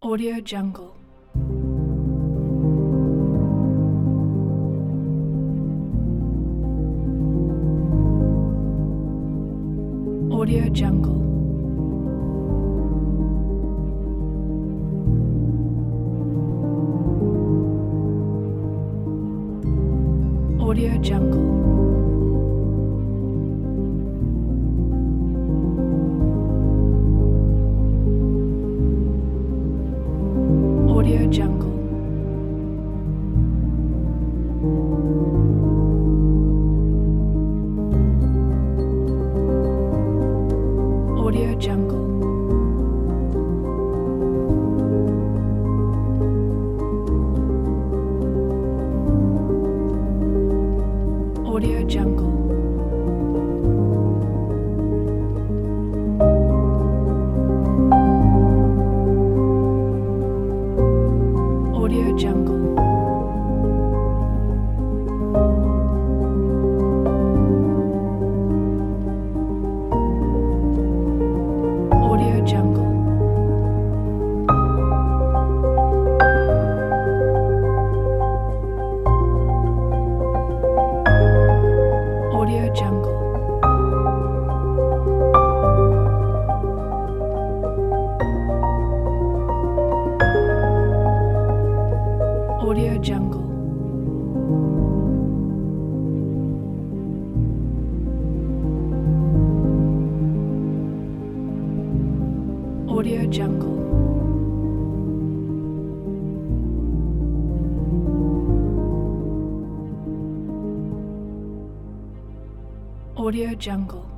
Audio Jungle. Audio Jungle. Audio Jungle. Audio Jungle. Audio Jungle. Audio Jungle. Audio Jungle. Audio Jungle. Audio Jungle. Audio Jungle. Audio Jungle. Audio Jungle.